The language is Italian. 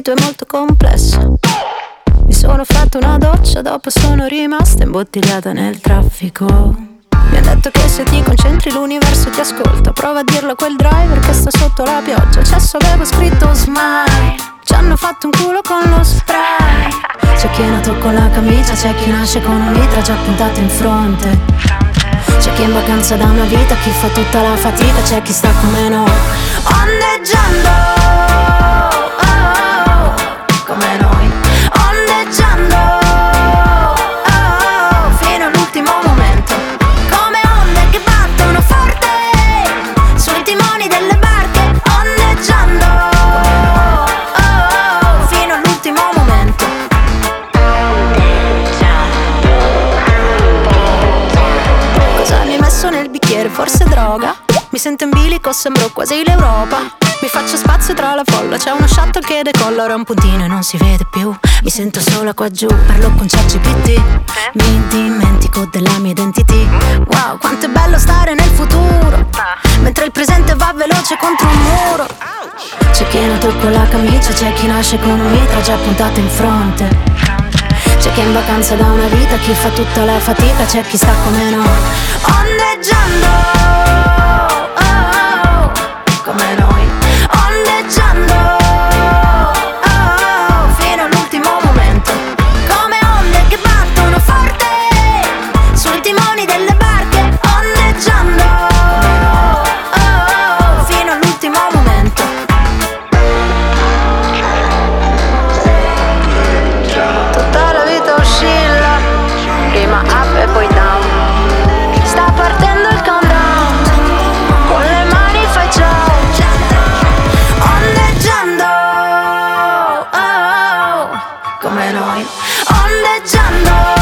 è molto complesso. Mi sono fatto una doccia, dopo sono rimasta imbottigliata nel traffico. Mi ha detto che se ti concentri l'universo ti ascolta. Prova a dirlo a quel driver che sta sotto la pioggia. Al cesso avevo scritto smile, ci hanno fatto un culo con lo spray. C'è chi è nato con la camicia, c'è chi nasce con un mitra già puntato in fronte. C'è chi è in vacanza da una vita, chi fa tutta la fatica, c'è chi sta come noi ondeggiando, oh, oh, come noi ondeggiando, oh, fino all'ultimo momento, come onde che battono forte sui timoni delle barche, ondeggiando, oh, fino all'ultimo momento. Cosa mi hai messo nel bicchiere? Forse droga? Mi sento in bilico, sembro quasi l'Europa. Mi faccio spazio tra la folla, c'è uno shuttle che decolla, ora un puntino e non si vede più. Mi sento sola qua giù, parlo con ChatGPT. Mi dimentico della mia identity. Wow, quanto è bello stare nel futuro, mentre il presente va veloce contro un muro. C'è chi è nato con la camicia, c'è chi nasce con un mitra già puntato in fronte. C'è chi è in vacanza da una vita, chi fa tutta la fatica, c'è chi sta come noi ondeggiando, oh, oh, come noi ondeggiando, oh, fino all'ultimo momento, come onde che battono forte sui timoni delle barche, ondeggiando, oh, fino all'ultimo momento. Tutta la vita oscilla, prima up e poi down. Sta partendo il countdown, con le mani fai ciao, ondeggiando, oh, oh, come noi ondeggiando.